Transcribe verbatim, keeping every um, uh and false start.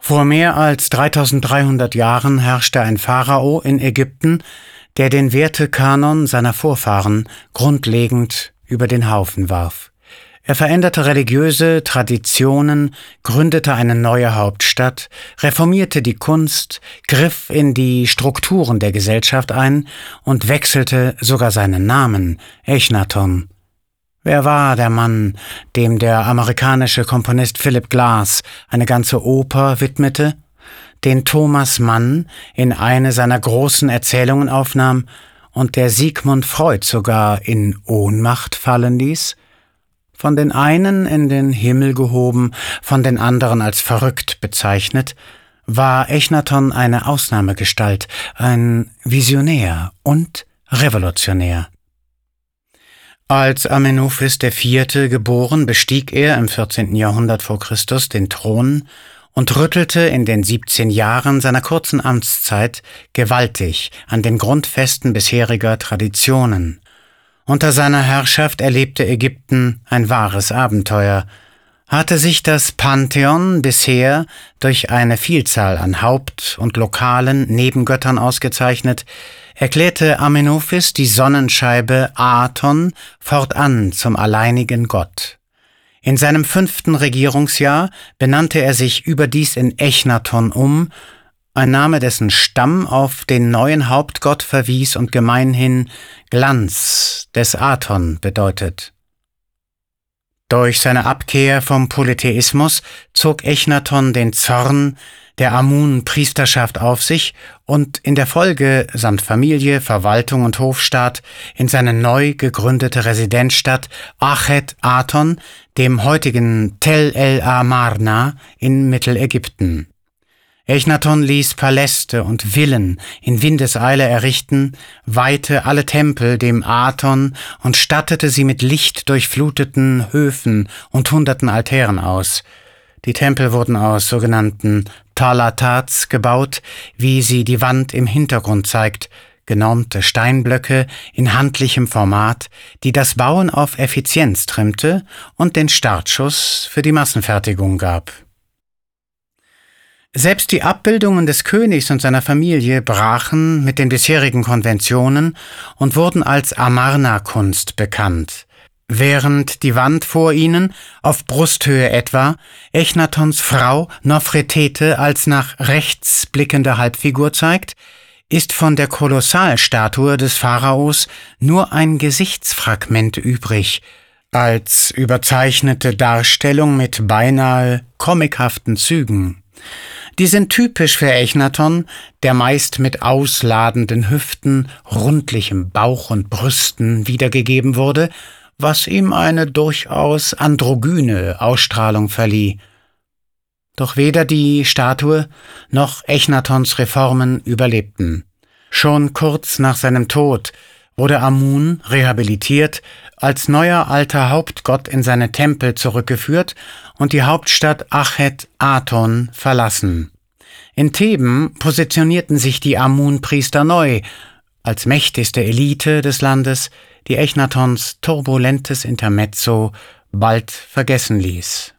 Vor mehr als dreitausenddreihundert Jahren herrschte ein Pharao in Ägypten, der den Wertekanon seiner Vorfahren grundlegend über den Haufen warf. Er veränderte religiöse Traditionen, gründete eine neue Hauptstadt, reformierte die Kunst, griff in die Strukturen der Gesellschaft ein und wechselte sogar seinen Namen, Echnaton. Wer war der Mann, dem der amerikanische Komponist Philip Glass eine ganze Oper widmete, den Thomas Mann in eine seiner großen Erzählungen aufnahm und der Sigmund Freud sogar in Ohnmacht fallen ließ? Von den einen in den Himmel gehoben, von den anderen als verrückt bezeichnet, war Echnaton eine Ausnahmegestalt, ein Visionär und Revolutionär. Als Amenophis der Vierte geboren, bestieg er im vierzehnten Jahrhundert vor Christus den Thron und rüttelte in den siebzehn Jahren seiner kurzen Amtszeit gewaltig an den Grundfesten bisheriger Traditionen. Unter seiner Herrschaft erlebte Ägypten ein wahres Abenteuer. Hatte sich das Pantheon bisher durch eine Vielzahl an Haupt- und lokalen Nebengöttern ausgezeichnet, erklärte Amenophis die Sonnenscheibe Aton fortan zum alleinigen Gott. In seinem fünften Regierungsjahr benannte er sich überdies in Echnaton um, ein Name, dessen Stamm auf den neuen Hauptgott verwies und gemeinhin Glanz des Aton bedeutet. Durch seine Abkehr vom Polytheismus zog Echnaton den Zorn der Amun-Priesterschaft auf sich und in der Folge samt Familie, Verwaltung und Hofstaat in seine neu gegründete Residenzstadt Achet Aton, dem heutigen Tel el Amarna in Mittelägypten. Echnaton ließ Paläste und Villen in Windeseile errichten, weihte alle Tempel dem Aton und stattete sie mit lichtdurchfluteten Höfen und hunderten Altären aus. Die Tempel wurden aus sogenannten Talatats gebaut, wie sie die Wand im Hintergrund zeigt, genormte Steinblöcke in handlichem Format, die das Bauen auf Effizienz trimmte und den Startschuss für die Massenfertigung gab. Selbst die Abbildungen des Königs und seiner Familie brachen mit den bisherigen Konventionen und wurden als Amarna-Kunst bekannt, während die Wand vor ihnen, auf Brusthöhe etwa, Echnatons Frau Nofretete als nach rechts blickende Halbfigur zeigt, ist von der Kolossalstatue des Pharaos nur ein Gesichtsfragment übrig, als überzeichnete Darstellung mit beinahe comichaften Zügen. Die sind typisch für Echnaton, der meist mit ausladenden Hüften, rundlichem Bauch und Brüsten wiedergegeben wurde, was ihm eine durchaus androgyne Ausstrahlung verlieh. Doch weder die Statue noch Echnatons Reformen überlebten. Schon kurz nach seinem Tod wurde Amun rehabilitiert, als neuer alter Hauptgott in seine Tempel zurückgeführt und die Hauptstadt Achet Aton verlassen. In Theben positionierten sich die Amun-Priester neu, als mächtigste Elite des Landes, die Echnatons turbulentes Intermezzo bald vergessen ließ.